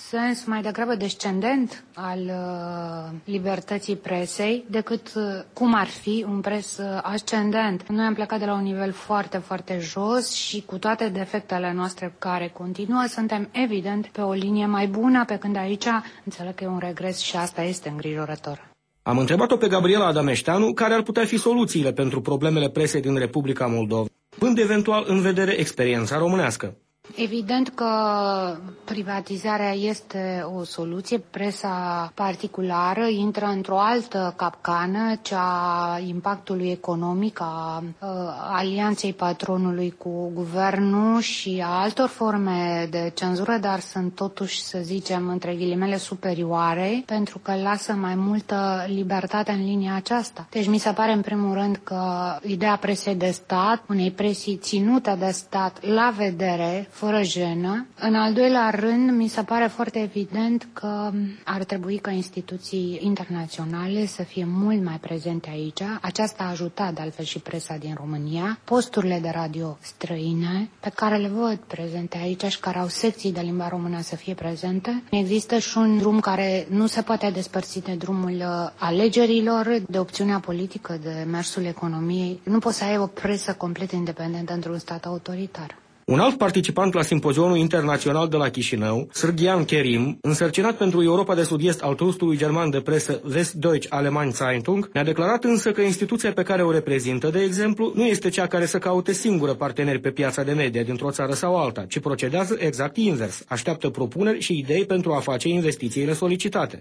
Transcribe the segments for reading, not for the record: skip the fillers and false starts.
sens mai degrabă descendent al libertății presei decât cum ar fi un pres ascendent. Noi am plecat de la un nivel foarte, foarte jos și cu toate defectele noastre care continuă, suntem evident pe o linie mai bună, pe când aici înțeleg că e un regres și asta este îngrijorător. Am întrebat-o pe Gabriela Adameșteanu care ar putea fi soluțiile pentru problemele presei din Republica Moldova, având eventual în vedere experiența românească. Evident că privatizarea este o soluție. Presa particulară intră într-o altă capcană, cea a impactului economic, a alianței patronului cu guvernul și a altor forme de cenzură, dar sunt totuși, să zicem, între ghilimele superioare, pentru că lasă mai multă libertate în linia aceasta. Deci mi se pare în primul rând că ideea presei de stat, unei presii ținute de stat la vedere, fără jenă. În al doilea rând, mi se pare foarte evident că ar trebui ca instituții internaționale să fie mult mai prezente aici. Aceasta a ajutat, de altfel, și presa din România. Posturile de radio străine, pe care le văd prezente aici și care au secții de limba română să fie prezente. Există și un drum care nu se poate despărți de drumul alegerilor, de opțiunea politică, de mersul economiei. Nu poți să ai o presă complet independentă într-un stat autoritar. Un alt participant la simpozionul internațional de la Chișinău, Sergian Kerim, însărcinat pentru Europa de Sud-Est al trustului german de presă Westdeutsche Allgemeine Zeitung, ne-a declarat însă că instituția pe care o reprezintă, de exemplu, nu este cea care să caute singură parteneri pe piața de media dintr-o țară sau alta, ci procedează exact invers, așteaptă propuneri și idei pentru a face investițiile solicitate.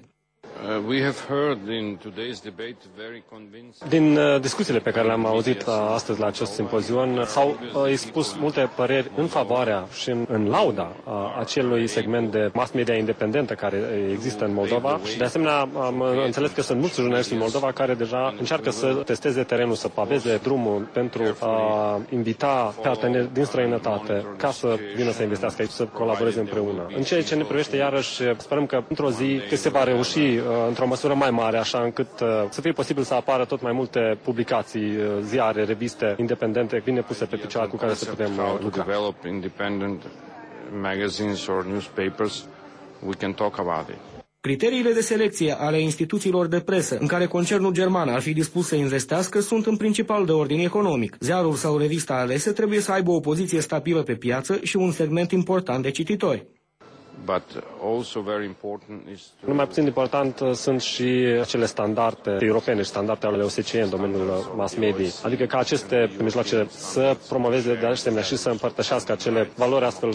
Din discuțiile pe care le-am auzit astăzi la acest simpozion s-au expus multe păreri în favoarea și în lauda acelui segment de mass media independentă care există în Moldova și de asemenea am înțeles că sunt mulți jurnaliști în Moldova care deja încearcă să testeze terenul, să paveze drumul pentru a invita parteneri din străinătate ca să vină să investească aici, să colaboreze împreună. În ceea ce ne privește, iarăși, sperăm că într-o zi că se va reuși într-o măsură mai mare, așa încât să fie posibil să apară tot mai multe publicații, ziare, reviste independente, bine puse pe picioare cu care să putem lucra. Criteriile de selecție ale instituțiilor de presă în care concernul german ar fi dispus să investească sunt în principal de ordin economic. Ziarul sau revista alese trebuie să aibă o poziție stabilă pe piață și un segment important de cititori. Nu mai puțin important sunt și acele standarde europene și standarde ale OSCE în domeniul mass media. Adică ca aceste mijloace să promoveze de asemenea și să împărtășească acele valori astfel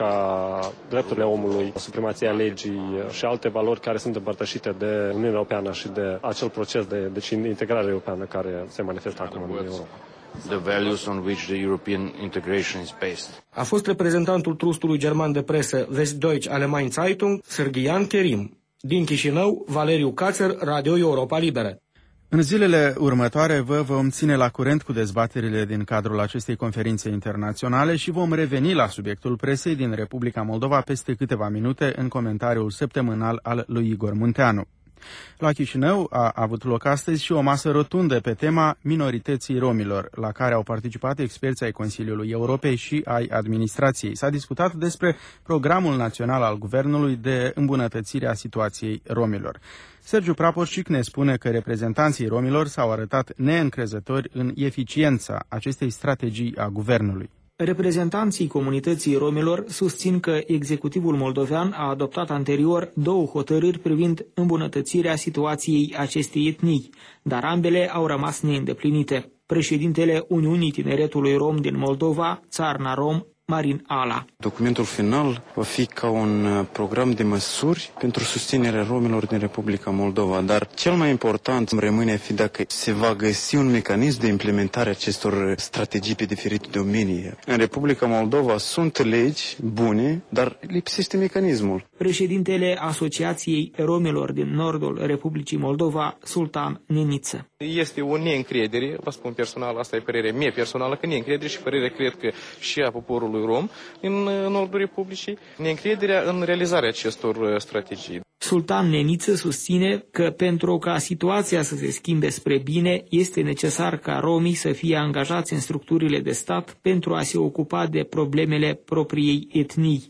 ca drepturile omului, supremația legii și alte valori care sunt împărtășite de Uniunea Europeană și de acel proces de integrare europeană care se manifestă acum în Europa. The values on which the European integration is based. A fost reprezentantul trustului german de presă Westdeutsche Allgemeine Zeitung, Sergian Kerim. Din Chișinău, Valeriu Cațăr, Radio Europa Liberă. În zilele următoare vă vom ține la curent cu dezbaterile din cadrul acestei conferințe internaționale și vom reveni la subiectul presei din Republica Moldova peste câteva minute în comentariul săptămânal al lui Igor Munteanu. La Chișinău a avut loc astăzi și o masă rotundă pe tema minorității romilor, la care au participat experți ai Consiliului Europei și ai administrației. S-a discutat despre programul național al guvernului de îmbunătățire a situației romilor. Sergiu Praporcic ne spune că reprezentanții romilor s-au arătat neîncrezători în eficiența acestei strategii a guvernului. Reprezentanții comunității romilor susțin că executivul moldovean a adoptat anterior 2 hotărâri privind îmbunătățirea situației acestei etnii, dar ambele au rămas neîndeplinite. Președintele Uniunii Tineretului Rom din Moldova, Țarna Rom, Marin Ala. Documentul final va fi ca un program de măsuri pentru susținerea romilor din Republica Moldova, dar cel mai important rămâne a fi dacă se va găsi un mecanism de implementare a acestor strategii pe diferite domenii. În Republica Moldova sunt legi bune, dar lipsește mecanismul. Președintele Asociației Romilor din Nordul Republicii Moldova, Sultan Neniță. Este o neîncredere, vă spun personal, asta e părerea mea personală, că neîncredere și părerea cred că și a poporului rom în Nordul Republicii, neîncrederea în realizarea acestor strategii. Sultan Neniță susține că pentru ca situația să se schimbe spre bine, este necesar ca romii să fie angajați în structurile de stat pentru a se ocupa de problemele propriei etnii.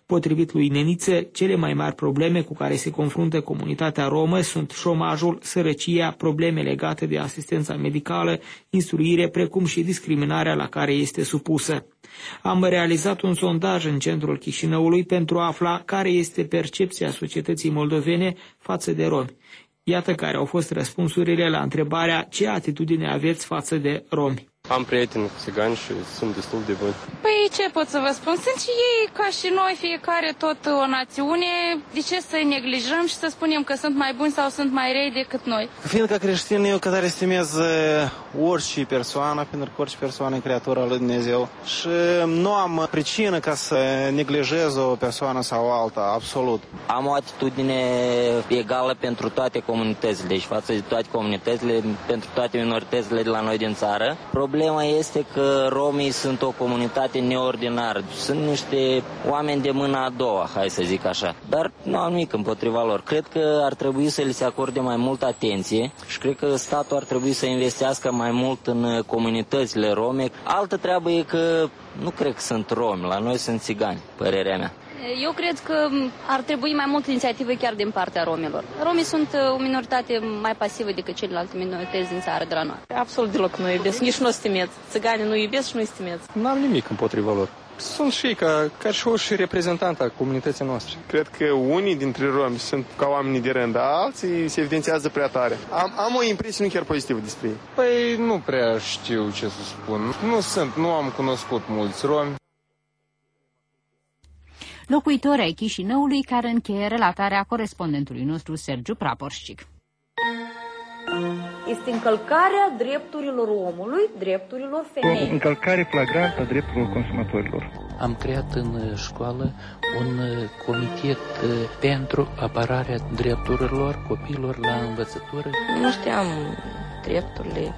Potrivit lui Neniță, cele mai mari probleme cu care se confruntă comunitatea romă sunt șomajul, sărăcia, probleme legate de asistența medicală, instruire, precum și discriminarea la care este supusă. Am realizat un sondaj în centrul Chișinăului pentru a afla care este percepția societății moldovene față de romi. Iată care au fost răspunsurile la întrebarea ce atitudine aveți față de romi. Am prieteni țigani și sunt destul de buni. Păi ce pot să vă spun? Sunt și ei ca și noi, fiecare tot o națiune. De ce să-i neglijăm și să spunem că sunt mai buni sau sunt mai rei decât noi? Fiindcă creștin, eu care estimez orice persoană, pentru că orice persoană e creatura lui Dumnezeu și nu am pricină ca să neglijez o persoană sau alta, absolut. Am o atitudine egală pentru toate comunitățile, deci față de toate comunitățile, pentru toate minoritățile de la noi din țară. Problema este că romii sunt o comunitate neordinară, sunt niște oameni de mâna a doua, hai să zic așa. Dar nu am nimic împotriva lor. Cred că ar trebui să li se acorde mai multă atenție și cred că statul ar trebui să investească mai mult în comunitățile rome. Altă treabă e că nu cred că sunt romi, la noi sunt țigani, părerea mea. Eu cred că ar trebui mai multă inițiativă chiar din partea romilor. Romii sunt o minoritate mai pasivă decât celelalte minorități din țară de la noi. Absolut deloc nu iubesc, nici nu stimeți. Țiganii nu iubesc și nu stimeți. N-am nimic împotriva lor. Sunt și ei ca și reprezentant a comunității noastre. Cred că unii dintre romi sunt ca oamenii de rând, dar alții se evidențiază prea tare. Am o impresie nu chiar pozitivă despre ei. Păi nu prea știu ce să spun. Nu am cunoscut mulți romi. Locuitori ai Chișinăului care încheie relatarea corespondentului nostru Sergiu Praporșcic. Este încălcarea drepturilor omului, drepturilor femeii. O încălcare flagrantă a drepturilor consumatorilor. Am creat în școală un comitet pentru apărarea drepturilor copiilor la învățătură. Nu știam drepturile.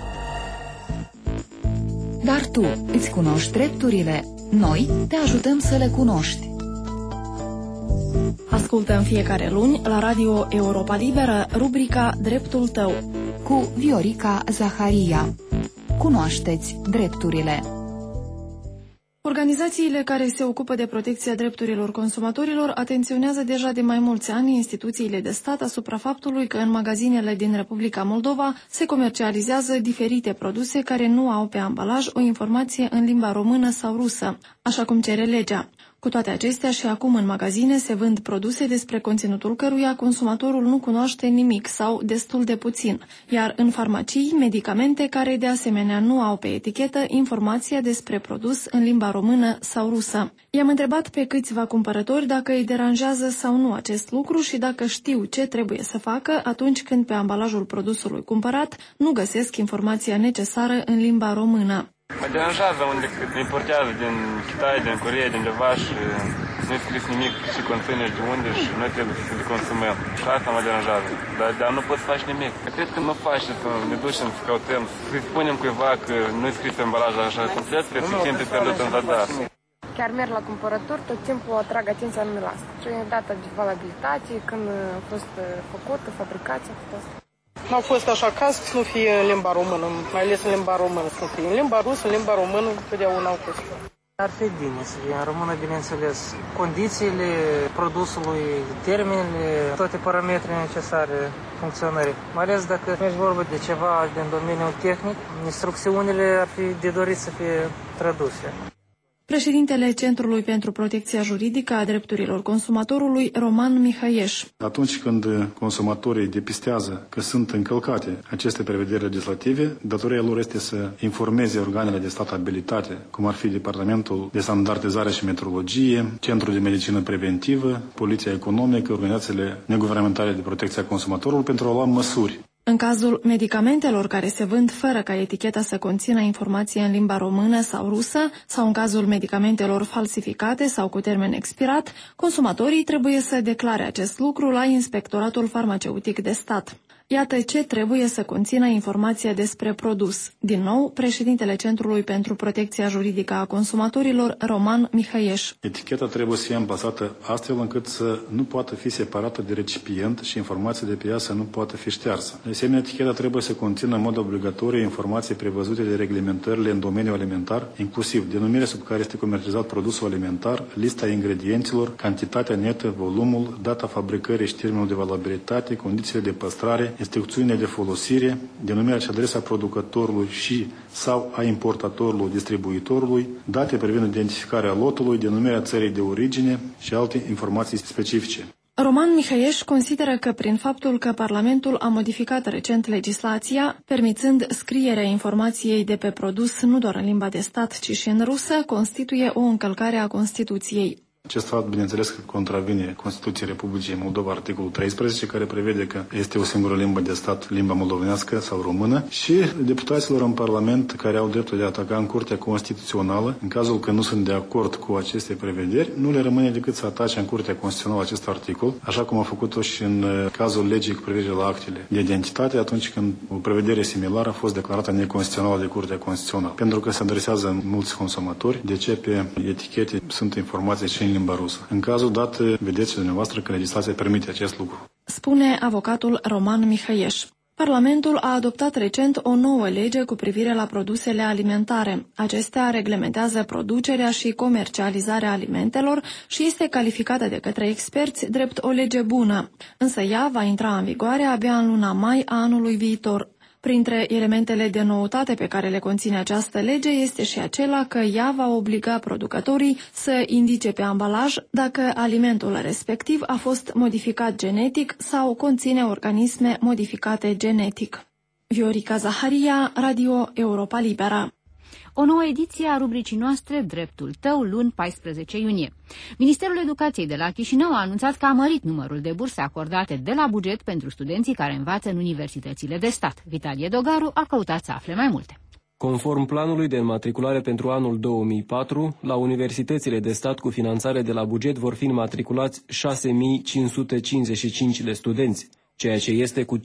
Dar tu îți cunoști drepturile? Noi te ajutăm să le cunoști. Ascultă în fiecare luni la Radio Europa Liberă rubrica Dreptul tău cu Viorica Zaharia. Cunoașteți drepturile. Organizațiile care se ocupă de protecția drepturilor consumatorilor atenționează deja de mai mulți ani instituțiile de stat asupra faptului că în magazinele din Republica Moldova se comercializează diferite produse care nu au pe ambalaj o informație în limba română sau rusă, așa cum cere legea. Cu toate acestea, și acum în magazine se vând produse despre conținutul căruia consumatorul nu cunoaște nimic sau destul de puțin, iar în farmacii, medicamente care de asemenea nu au pe etichetă informația despre produs în limba română sau rusă. I-am întrebat pe câțiva cumpărători dacă îi deranjează sau nu acest lucru și dacă știu ce trebuie să facă atunci când pe ambalajul produsului cumpărat nu găsesc informația necesară în limba română. Mă deranjează unde importează din Kitai, din Coreea, din undeva și nu-i scris nimic și conține de unde și noi trebuie să le consumăm. Și asta mă deranjează. Dar nu poți să faci nimic. Cred că nu faci să ne ducem să căutăm, să spunem cuiva că nu-i scris pe ambalajul așa complet, trebuie să fim pe pierdut în zadar. Chiar merg la cumpărături, tot timpul atrag atenția numai la asta. Și data de valabilitate, când a fost făcută, fabricația, a fost. N-au fost așa caz să nu fie în limba română, mai ales în limba română să nu fie. În limba rusă, în limba română, totdeauna au fost. Ar fi bine să fie în română, bineînțeles, condițiile produsului, termenele, toate parametrii necesare funcționării. Mai ales dacă mergi vorba de ceva din domeniul tehnic, instrucțiunile ar fi de dorit să fie traduse. Președintele Centrului pentru Protecția Juridică a Drepturilor Consumatorului, Roman Mihaieș. Atunci când consumatorii depistează că sunt încălcate aceste prevederi legislative, datoria lor este să informeze organele de stat abilitate, cum ar fi Departamentul de Standardizare și Metrologie, Centrul de Medicină Preventivă, Poliția Economică, organizațiile neguvernamentale de protecție a consumatorului pentru a lua măsuri. În cazul medicamentelor care se vând fără ca eticheta să conțină informație în limba română sau rusă, sau în cazul medicamentelor falsificate sau cu termen expirat, consumatorii trebuie să declare acest lucru la Inspectoratul Farmaceutic de Stat. Iată ce trebuie să conțină informația despre produs. Din nou, președintele Centrului pentru Protecția Juridică a Consumatorilor, Roman Mihaieș. Eticheta trebuie să fie amplasată astfel încât să nu poată fi separată de recipient și informația de pe ea să nu poată fi ștearsă. asemenea, eticheta trebuie să conțină în mod obligatoriu informații prevăzute de reglementările în domeniul alimentar, inclusiv denumirea sub care este comercializat produsul alimentar, lista ingredienților, cantitatea netă, volumul, data fabricării și termenul de valabilitate, condițiile de păstrare, instrucțiunile de folosire, denumirea și adresa producătorului și sau a importatorului, distribuitorului, date privind identificarea lotului, denumirea țării de origine și alte informații specifice. Roman Mihăieș consideră că prin faptul că Parlamentul a modificat recent legislația, permițând scrierea informației de pe produs nu doar în limba de stat, ci și în rusă, constituie o încălcare a Constituției. Acest fapt, bineînțeles, că contravine Constituției Republicii Moldova, articolul 13, care prevede că este o singură limbă de stat, limba moldovenească sau română, și deputaților în Parlament care au dreptul de a ataca în Curtea Constituțională, în cazul că nu sunt de acord cu aceste prevederi, nu le rămâne decât să atace în Curtea Constituțională acest articol, așa cum a făcut-o și în cazul legii cu privire la actele de identitate, atunci când o prevedere similară a fost declarată neconstituțională de Curtea Constituțională. Pentru că se adresează mulți consumatori, de ce pe etichete sunt informații și în limba rusă. În cazul dat, vedeți dumneavoastră că legislația permite acest lucru. Spune avocatul Roman Mihăieș. Parlamentul a adoptat recent o nouă lege cu privire la produsele alimentare. Acestea reglementează producerea și comercializarea alimentelor și este calificată de către experți drept o lege bună. Însă ea va intra în vigoare abia în luna mai a anului viitor. Printre elementele de noutate pe care le conține această lege este și acela că ea va obliga producătorii să indice pe ambalaj dacă alimentul respectiv a fost modificat genetic sau conține organisme modificate genetic. Viorica Zaharia, Radio Europa Libera. O nouă ediție a rubricii noastre Dreptul Tău, luni 14 iunie. Ministerul Educației de la Chișinău a anunțat că a mărit numărul de burse acordate de la buget pentru studenții care învață în universitățile de stat. Vitalie Dogaru a căutat să afle mai multe. Conform planului de înmatriculare pentru anul 2004, la universitățile de stat cu finanțare de la buget vor fi înmatriculați 6.555 de studenți, ceea ce este cu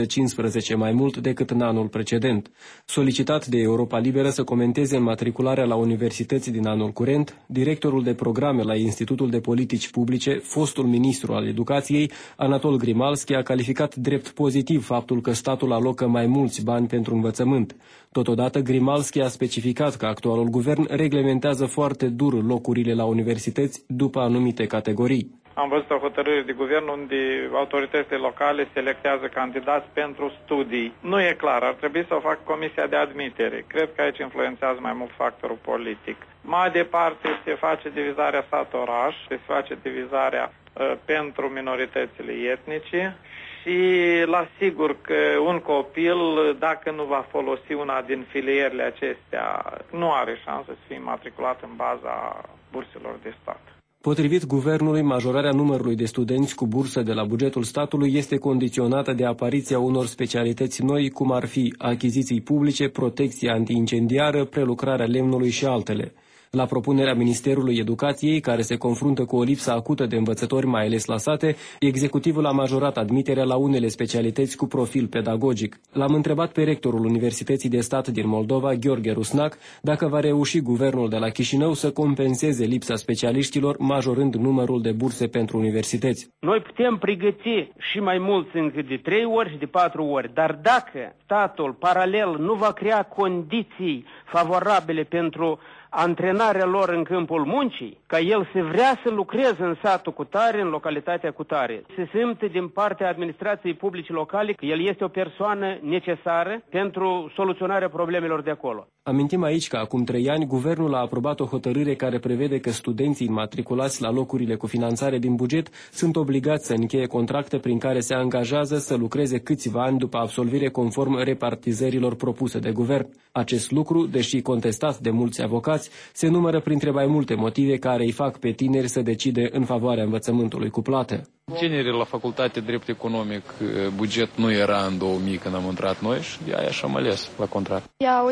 515 mai mult decât în anul precedent. Solicitat de Europa Liberă să comenteze înmatricularea la universități din anul curent, directorul de programe la Institutul de Politici Publice, fostul ministru al Educației, Anatol Grimalski, a calificat drept pozitiv faptul că statul alocă mai mulți bani pentru învățământ. Totodată, Grimalski a specificat că actualul guvern reglementează foarte dur locurile la universități după anumite categorii. Am văzut o hotărâre de guvern unde autoritățile locale selectează candidați pentru studii. Nu e clar, ar trebui să o facă comisia de admitere. Cred că aici influențează mai mult factorul politic. Mai departe se face divizarea sat-oraș, se face divizarea pentru minoritățile etnice și la sigur că un copil, dacă nu va folosi una din filierile acestea, nu are șansă să fie matriculat în baza burselor de stat. Potrivit guvernului, majorarea numărului de studenți cu bursă de la bugetul statului este condiționată de apariția unor specialități noi, cum ar fi achiziții publice, protecție antiincendiară, prelucrarea lemnului și altele. La propunerea Ministerului Educației, care se confruntă cu o lipsă acută de învățători, mai ales la sate, executivul a majorat admiterea la unele specialități cu profil pedagogic. L-am întrebat pe rectorul Universității de Stat din Moldova, Gheorghe Rusnac, dacă va reuși guvernul de la Chișinău să compenseze lipsa specialiștilor, majorând numărul de burse pentru universități. Noi putem pregăti și mai mulți încă de 3 ori și de 4 ori, dar dacă statul paralel nu va crea condiții favorabile pentru antrenarea lor în câmpul muncii, ca el să vrea să lucreze în satul cu tare, în localitatea cu tare. Se simte din partea administrației publice locale că el este o persoană necesară pentru soluționarea problemelor de acolo. Amintim aici că acum 3 ani guvernul a aprobat o hotărâre care prevede că studenții înmatriculați la locurile cu finanțare din buget sunt obligați să încheie contracte prin care se angajează să lucreze câțiva ani după absolvire conform repartizărilor propuse de guvern. Acest lucru, deși contestat de mulți avocați, se numără printre mai multe motive care îi fac pe tineri să decide în favoarea învățământului cu plată. Genere la facultate drept economic, buget nu era în 2000 când am intrat noi și de aia și-am ales la contract.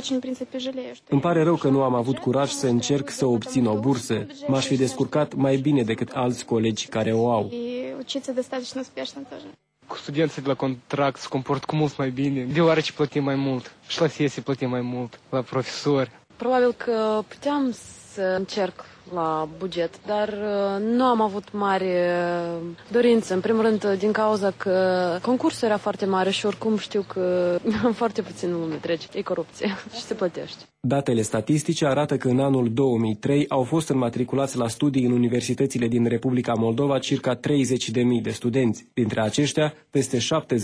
Îmi pare rău că nu am avut curaj să încerc să obțin o bursă. M-aș fi descurcat mai bine decât alți colegi care o au. Cu studenții de la contract se comport cu mult mai bine, deoarece plătim mai mult și la sesii plătim mai mult, la profesori. Probabil că puteam să încerc la buget, dar nu am avut mare dorință. În primul rând din cauza că concursul era foarte mare și oricum știu că foarte puțin lume trece. E corupție și se plătește. Datele statistice arată că în anul 2003 au fost înmatriculați la studii în universitățile din Republica Moldova circa 30.000 de studenți. Dintre aceștia, peste 70%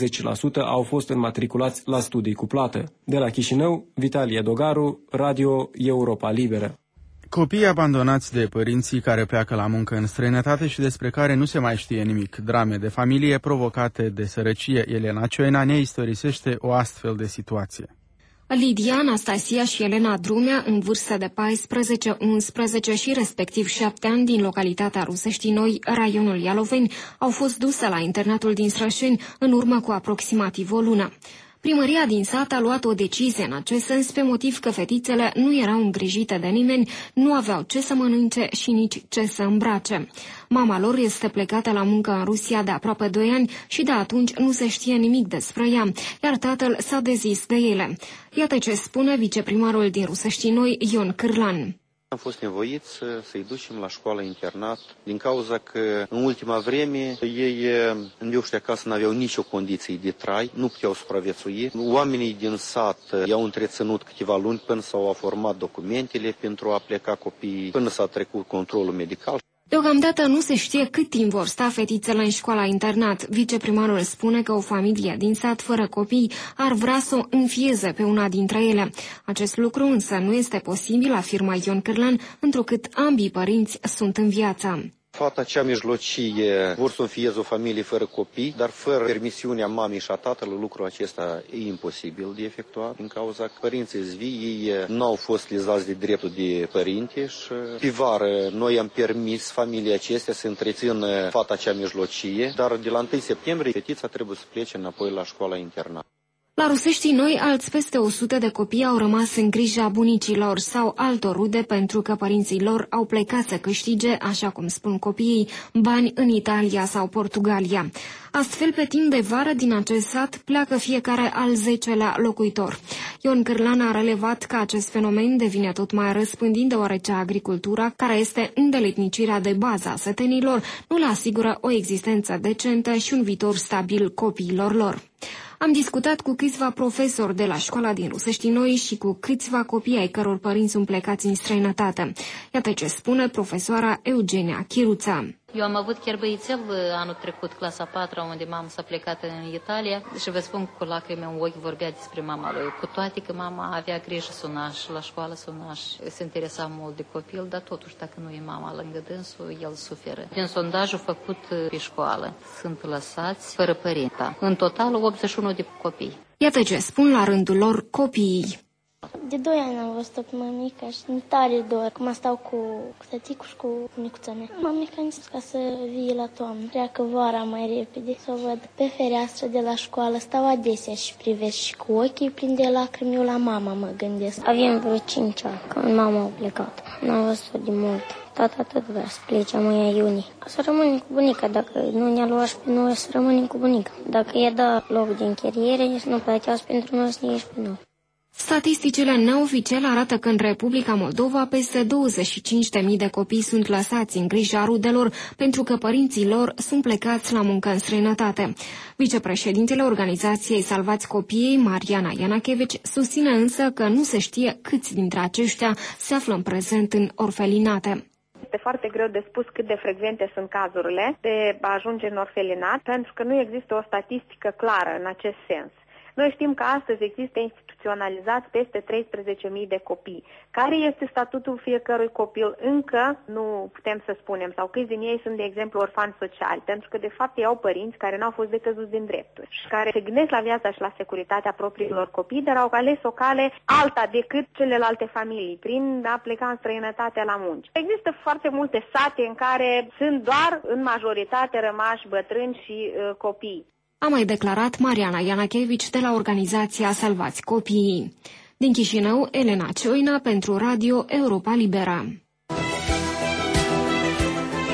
au fost înmatriculați la studii cu plată. De la Chișinău, Vitalie Dogaru, Radio Europa Liberă. Copiii abandonați de părinții care pleacă la muncă în străinătate și despre care nu se mai știe nimic, drame de familie provocate de sărăcie. Elena Cioina ne istorisește o astfel de situație. Lidia, Anastasia și Elena Drumea, în vârstă de 14, 11 și respectiv 7 ani din localitatea Rusești Noi, raionul Ialoveni, au fost duse la internatul din Strășeni în urmă cu aproximativ o lună. Primăria din sat a luat o decizie în acest sens pe motiv că fetițele nu erau îngrijite de nimeni, nu aveau ce să mănânce și nici ce să îmbrace. Mama lor este plecată la muncă în Rusia de aproape 2 ani și de atunci nu se știe nimic despre ea, iar tatăl s-a dezis de ele. Iată ce spune viceprimarul din Rusești Noi, Ion Cârlan. Am fost nevoiți să-i ducem la școală-internat din cauza că în ultima vreme ei în ăștia acasă nu aveau nicio condiție de trai, nu puteau supraviețui. Oamenii din sat i-au întreținut câteva luni până s-au format documentele pentru a pleca copiii, până s-a trecut controlul medical. Deocamdată nu se știe cât timp vor sta fetițele în școala-internat. Viceprimarul spune că o familie din sat fără copii ar vrea să o înfieze pe una dintre ele. Acest lucru însă nu este posibil, afirmă Ion Cârlan, întrucât ambii părinți sunt în viață. Fata cea mijlocie vor să înfieze o familie fără copii, dar fără permisiunea mamei și a tatălui, lucrul acesta e imposibil de efectuat din cauza că părinții zvii, ei nu au fost lezați de dreptul de părinte și pe vară noi am permis familiei acestea să întrețină fata cea mijlocie, dar de la 1 septembrie fetița trebuie să plece înapoi la școala internată. La Rusești Noi, alți peste 100 de copii au rămas în grija bunicilor sau altor rude pentru că părinții lor au plecat să câștige, așa cum spun copiii, bani în Italia sau Portugalia. Astfel, pe timp de vară din acest sat pleacă fiecare al 10-lea locuitor. Ion Cârlan a relevat că acest fenomen devine tot mai răspândit deoarece agricultura, care este îndeletnicirea de bază a sătenilor, nu le asigură o existență decentă și un viitor stabil copiilor lor. Am discutat cu câțiva profesori de la școala din Rusești Noi și cu câțiva copii ai căror părinți sunt plecați în străinătate. Iată ce spune profesoara Eugenia Chiruța. Eu am avut chiar băițel anul trecut, clasa 4, unde mama s-a plecat în Italia și vă spun cu lacrimi în ochi vorbea despre mama lui. Cu toate că mama avea grijă sunaș, la școală sunaș, se interesa mult de copil, dar totuși dacă nu e mama lângă dânsul, el suferă. Din sondajul făcut pe școală, sunt lăsați fără părinte. În total 81 de copii. Iată ce spun la rândul lor copiii. De 2 ani am văzut-o pe mămica și mi tare dor. Acum stau cu tăticul și cu micuța mea. Mamica mi-a zis ca să vii la toamnă. Treacă vara mai repede. Să o văd pe fereastră de la școală. Stau adesea și privesc și cu ochii plini de lacrimi. Eu la mama mă gândesc. Avem vreo 5 ani când mama a plecat. N-am văzut-o de mult. Tata tot vrea să plece mâine iunie. Să rămânem cu bunica. Dacă nu ne-a luat și pe noi, să rămânem cu bunica. Dacă i-a dat loc de închiriere, nu plătească pentru noi să ne ieși pe noi. Statisticile neoficiale arată că în Republica Moldova peste 25.000 de copii sunt lăsați în grija rudelor pentru că părinții lor sunt plecați la muncă în străinătate. Vicepreședintele organizației Salvați Copiii, Mariana Ianachevici, susține însă că nu se știe câți dintre aceștia se află în prezent în orfelinate. Este foarte greu de spus cât de frecvente sunt cazurile de a ajunge în orfelinat, pentru că nu există o statistică clară în acest sens. Noi știm că astăzi există instituționalizați peste 13.000 de copii. Care este statutul fiecărui copil? Încă nu putem să spunem, sau câți din ei sunt, de exemplu, orfani sociali, pentru că, de fapt, ei au părinți care n-au fost decăzuți din drepturi și care se gândesc la viața și la securitatea propriilor copii, dar au ales o cale alta decât celelalte familii, prin a pleca în străinătate la munci. Există foarte multe sate în care sunt doar, în majoritate, rămași bătrâni și copii. A mai declarat Mariana Ianachevici de la organizația Salvați Copiii. Din Chișinău, Elena Cioina pentru Radio Europa Liberă.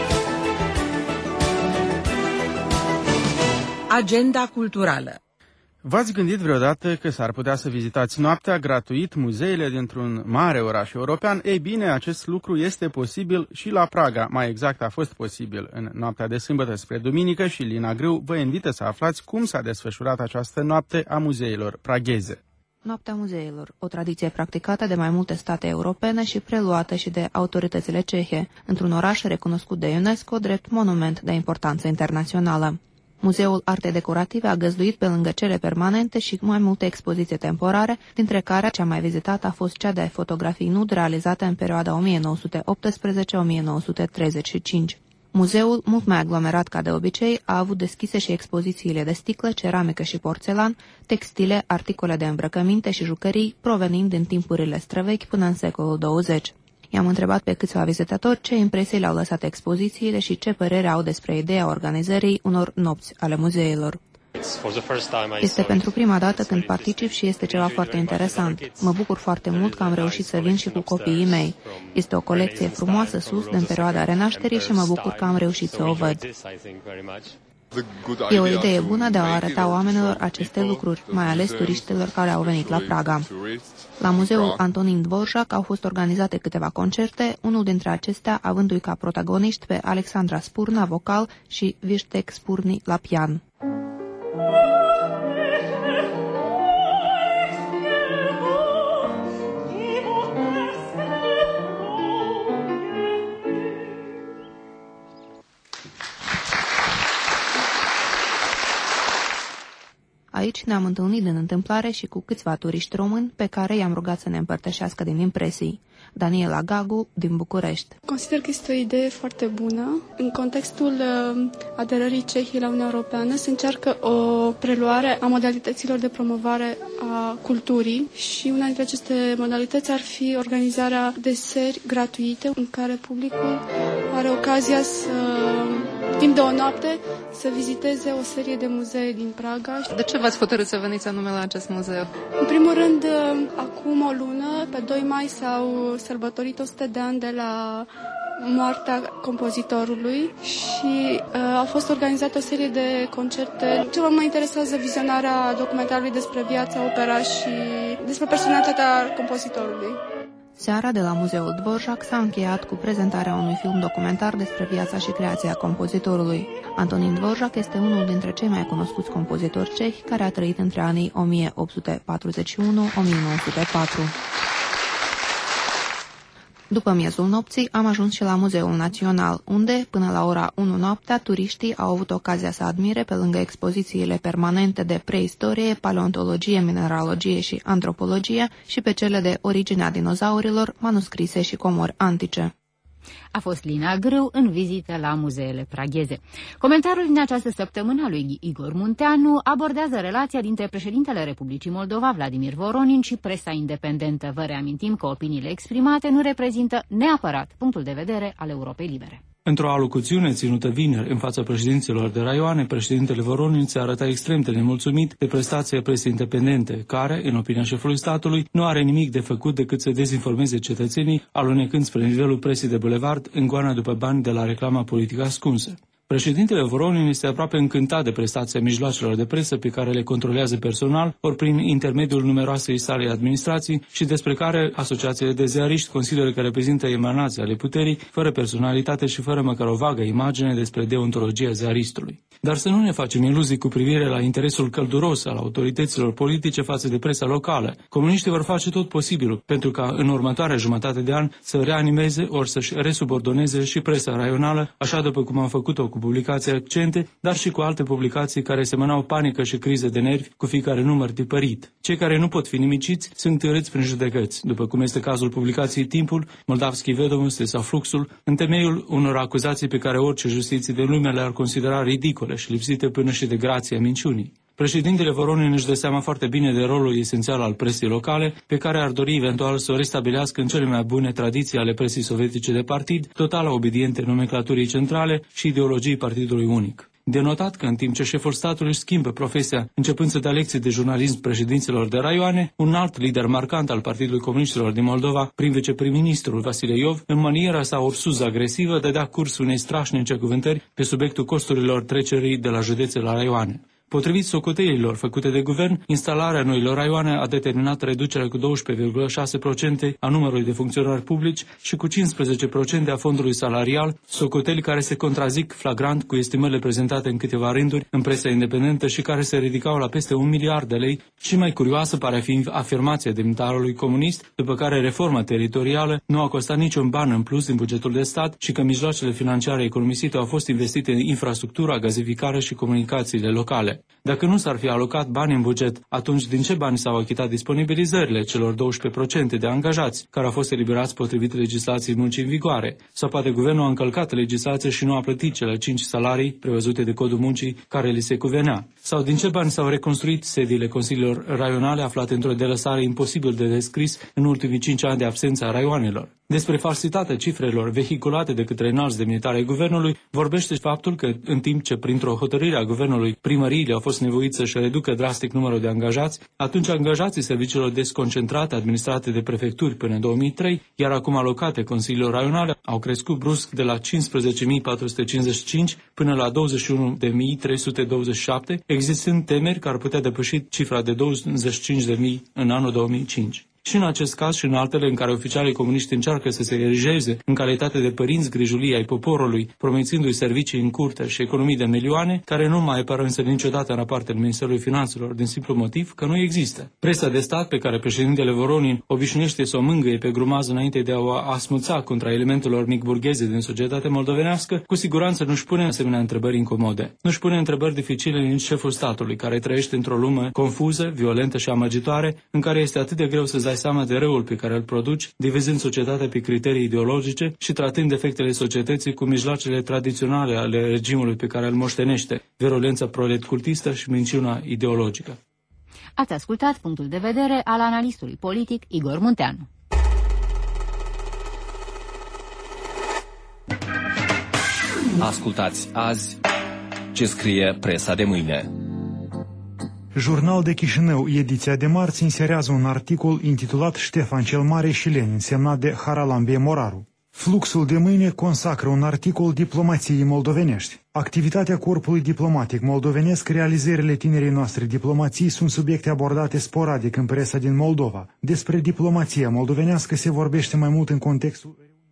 Agenda culturală. V-ați gândit vreodată că s-ar putea să vizitați noaptea gratuit muzeele dintr-un mare oraș european? Ei bine, acest lucru este posibil și la Praga. Mai exact, a fost posibil în noaptea de sâmbătă spre duminică și Lina Grâu vă invită să aflați cum s-a desfășurat această noapte a muzeilor pragheze. Noaptea muzeilor, o tradiție practicată de mai multe state europene și preluată și de autoritățile cehe, într-un oraș recunoscut de UNESCO drept monument de importanță internațională. Muzeul Arte Decorative a găzduit pe lângă cele permanente și mai multe expoziții temporare, dintre care cea mai vizitată a fost cea de fotografii nud realizată în perioada 1918-1935. Muzeul, mult mai aglomerat ca de obicei, a avut deschise și expozițiile de sticlă, ceramică și porțelan, textile, articole de îmbrăcăminte și jucării, provenind din timpurile străvechi până în secolul 20. I-am întrebat pe câțiva vizitatori ce impresii le-au lăsat expozițiile și ce părere au despre ideea organizării unor nopți ale muzeilor. Este pentru prima dată când particip și este ceva foarte interesant. Mă bucur foarte mult că am reușit să vin și cu copiii mei. Este o colecție frumoasă sus din perioada Renașterii și mă bucur că am reușit să o văd. E o idee bună de a arăta oamenilor aceste lucruri, mai ales turiștilor care au venit la Praga. La muzeul Antonin Dvorak au fost organizate câteva concerte, unul dintre acestea avându-i ca protagoniști pe Alexandra Spurna, vocal, și Viștek Spurni la pian. Aici ne-am întâlnit din întâmplare și cu câțiva turiști români pe care i-am rugat să ne împărtășească din impresii. Daniela Gagu, din București. Consider că este o idee foarte bună. În contextul aderării Cehiei la Uniunea Europeană se încearcă o preluare a modalităților de promovare a culturii și una dintre aceste modalități ar fi organizarea de seri gratuite în care publicul are ocazia să, timp de o noapte, să viziteze o serie de muzee din Praga. De ce v-ați hotărât să veniți anume la acest muzeu? În primul rând, acum o lună, pe 2 mai s-au sărbătorit 100 de ani de la moartea compozitorului și a fost organizată o serie de concerte. Cel mă interesează vizionarea documentarului despre viața, opera și despre personalitatea compozitorului. Seara de la Muzeul Dvorak s-a încheiat cu prezentarea unui film documentar despre viața și creația compozitorului. Antonin Dvorak este unul dintre cei mai cunoscuți compozitori cehi care a trăit între anii 1841-1904. După miezul nopții am ajuns și la Muzeul Național, unde, până la ora 1 noaptea, turiștii au avut ocazia să admire, pe lângă expozițiile permanente de preistorie, paleontologie, mineralogie și antropologie, și pe cele de originea dinozaurilor, manuscrise și comori antice. A fost Lina Grâu în vizită la muzeele pragheze. Comentariul din această săptămână a lui Igor Munteanu abordează relația dintre președintele Republicii Moldova, Vladimir Voronin, și presa independentă. Vă reamintim că opiniile exprimate nu reprezintă neapărat punctul de vedere al Europei Libere. Într-o alocuțiune ținută vineri în fața președinților de raioane, președintele Voronin se arăta extrem de nemulțumit de prestația presei independente, care, în opinia șefului statului, nu are nimic de făcut decât să dezinformeze cetățenii, alunecând spre nivelul presei de bulevard în goana după bani de la reclama politică ascunsă. Președintele Voronin este aproape încântat de prestația mijloacelor de presă pe care le controlează personal, ori prin intermediul numeroasei sale administrații, și despre care asociațiile de ziariști consideră că reprezintă emanații ale puterii, fără personalitate și fără măcar o vagă imagine despre deontologia ziaristului. Dar să nu ne facem iluzii cu privire la interesul călduros al autorităților politice față de presa locală. Comuniștii vor face tot posibilul pentru ca în următoarea jumătate de an să reanimeze ori să-și resubordoneze și presa raională, așa după cum am făcut-o cu publicații accente, dar și cu alte publicații care semănau panică și crize de nervi cu fiecare număr tipărit. Cei care nu pot fi nimiciți sunt târâți prin judecăți, după cum este cazul publicației Timpul, Moldavski Vedomosti sau Fluxul, în temeiul unor acuzații pe care orice justiție de lume le-ar considera ridicole și lipsite până și de grația minciunii. Președintele Voronin își dă seama foarte bine de rolul esențial al presei locale, pe care ar dori eventual să o restabilească în cele mai bune tradiții ale presei sovietice de partid, total obediente nomenclaturii centrale și ideologiei partidului unic. De notat că în timp ce șeful statului își schimbă profesia, începând să dea lecții de jurnalism președinților de raioane, un alt lider marcant al Partidului Comuniștilor din Moldova, prin viceprim-ministrul Vasile Iov, în maniera sa orsuz agresivă, dădea curs unei strașnice cuvântări pe subiectul costurilor trecerii de la județe la raioane. Potrivit socoteilor făcute de guvern, instalarea noilor raioane a determinat reducerea cu 12,6% a numărului de funcționari publici și cu 15% a fondului salarial, socoteli care se contrazic flagrant cu estimările prezentate în câteva rânduri în presa independentă și care se ridicau la peste 1 miliard de lei. Și mai curioasă pare a fi afirmația demnitarului comunist, după care reforma teritorială nu a costat niciun ban în plus din bugetul de stat și că mijloacele financiare economisite au fost investite în infrastructura, gazificare și comunicațiile locale. Dacă nu s-ar fi alocat bani în buget, atunci din ce bani s-au achitat disponibilizările celor 12% de angajați care au fost eliberați potrivit legislației muncii în vigoare? Sau poate guvernul a încălcat legislația și nu a plătit cele 5 salarii prevăzute de codul muncii care li se cuvenea? Sau din ce bani s-au reconstruit sediile consiliilor raionale aflate într-o delăsare imposibil de descris în ultimii 5 ani de absență a raioanelor? Despre falsitatea cifrelor vehiculate de către înalți demnitari ai guvernului vorbește faptul că, în timp ce printr-o hotărâre a guvernului primăriile au fost nevoiți să-și reducă drastic numărul de angajați, atunci angajații serviciilor desconcentrate administrate de prefecturi până în 2003, iar acum alocate consiliilor raionale, au crescut brusc de la 15.455 până la 21.327, existând temeri că ar putea depăși cifra de 25.000 în anul 2005. Și în acest caz și în altele în care oficialii comuniști încearcă să se erigeze în calitate de părinți grijulii ai poporului, promițându-i servicii în curte și economii de milioane, care nu mai apar însă niciodată în rapoartele Ministerului Finanțelor, din simplu motiv că nu există. Presa de stat pe care președintele Voronin obișnuiește să o mângâie pe grumază înainte de a o asmuța contra elementelor mic-burgheze din societatea moldovenească, cu siguranță nu-și pune asemenea întrebări incomode. Nu-și pune întrebări dificile nici șeful statului, care trăiește într-o lume confuză, violentă și amăgitoare, în care este atât de greu să-ți dai seama de răul pe care îl produci, divizând societatea pe criterii ideologice și tratând defectele societății cu mijloacele tradiționale ale regimului pe care îl moștenește, virulența proletcultistă și minciuna ideologică. Ați ascultat punctul de vedere al analistului politic Igor Munteanu. Ascultați azi ce scrie presa de mâine. Jurnal de Chișinău, ediția de marți, inserează un articol intitulat Ștefan cel Mare și Lenin, semnat de Haralambie Moraru. Fluxul de mâine consacră un articol diplomației moldovenești. Activitatea corpului diplomatic moldovenesc, realizările tinerii noastre diplomații sunt subiecte abordate sporadic în presa din Moldova. Despre diplomația moldovenească se vorbește mai mult în contextul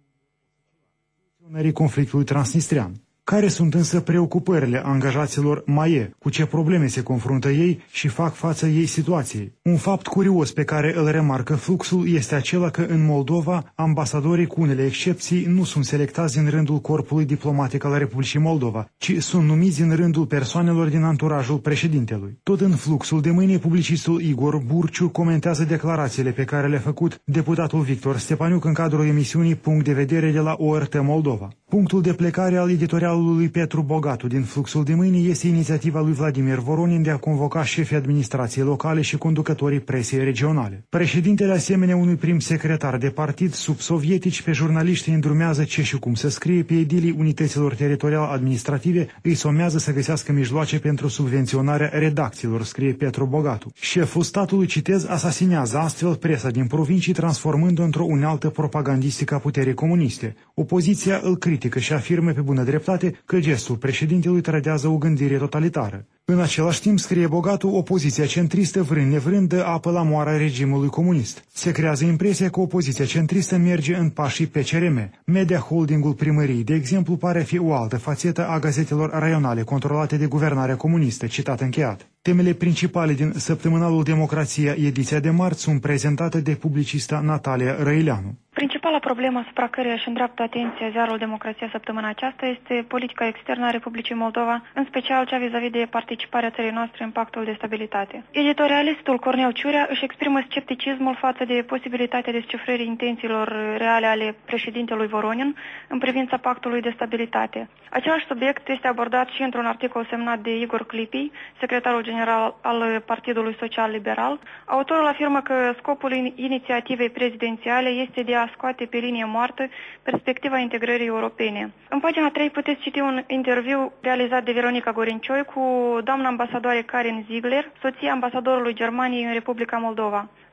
conflictului transnistrian. Care sunt însă preocupările angajaților MAE, cu ce probleme se confruntă ei și fac față ei situației? Un fapt curios pe care îl remarcă Fluxul este acela că în Moldova ambasadorii, cu unele excepții, nu sunt selectați din rândul corpului diplomatic al Republicii Moldova, ci sunt numiți din rândul persoanelor din anturajul președintelui. Tot în Fluxul de mâine, publicistul Igor Burciu comentează declarațiile pe care le-a făcut deputatul Victor Stepaniuc în cadrul emisiunii Punct de vedere de la ORT Moldova. Punctul de plecare al editorialului Petru Bogatu din Fluxul de mâine este inițiativa lui Vladimir Voronin de a convoca șefii administrației locale și conducătorii presei regionale. Președintele, asemenea unui prim secretar de partid subsovietici, pe jurnaliști îndrumează ce și cum să scrie, pe edilii unităților teritorial-administrative îi somează să găsească mijloace pentru subvenționarea redacțiilor, scrie Petru Bogatu. Șeful statului, citez, asasinează astfel presa din provincii, transformând-o într-o unealtă propagandistică a puterii comuniste. Opoziția îl critică și afirmă pe bună dreptate că gestul președintelui trădează o gândire totalitară. În același timp, scrie Bogatu, opoziția centristă, vrând nevrând, dă apă la moara regimului comunist. Se creează impresia că opoziția centristă merge în pașii PCRM. Media Holdingul primăriei, de exemplu, pare fi o altă fațetă a gazetelor raionale controlate de guvernarea comunistă, citat încheiat. Temele principale din săptămânalul Democrația, ediția de marți, sunt prezentate de publicista Natalia Răileanu. Principala problemă asupra căreia își îndreaptă atenția ziarul Democrația săptămâna aceasta este politica externă a Republicii Moldova, în special cea vis-a-vis de participarea țării noastre în Pactul de Stabilitate. Editorialistul Cornel Ciurea își exprimă scepticismul față de posibilitatea descifrării intențiilor reale ale președintelui Voronin în privința Pactului de Stabilitate. Același subiect este abordat și într-un articol semnat de Igor Clipii, secretarul general al Partidului Social Liberal. Autorul afirmă că scopul inițiativei prezidențiale este de a scoate pe linie moartă perspectiva integrării europene. În pagina 3 puteți citi un interviu realizat de Veronica Gorincioi cu doamna ambasadoare Karen Ziegler, soția ambasadorului Germaniei în Republica Moldova.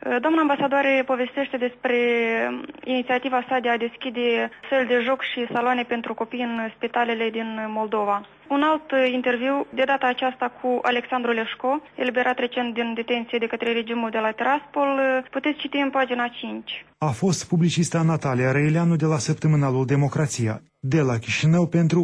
Doamna ambasadoare povestește despre inițiativa sa de a deschide săli de joc și saloane pentru copii în spitalele din Moldova. Un alt interviu, de data aceasta cu Alexandru Leșco, eliberat recent din detenție de către regimul de la Tiraspol, puteți citi în pagina 5. A fost publicista Natalia Răileanu de la săptămânalul Democrația, de la Chișinău pentru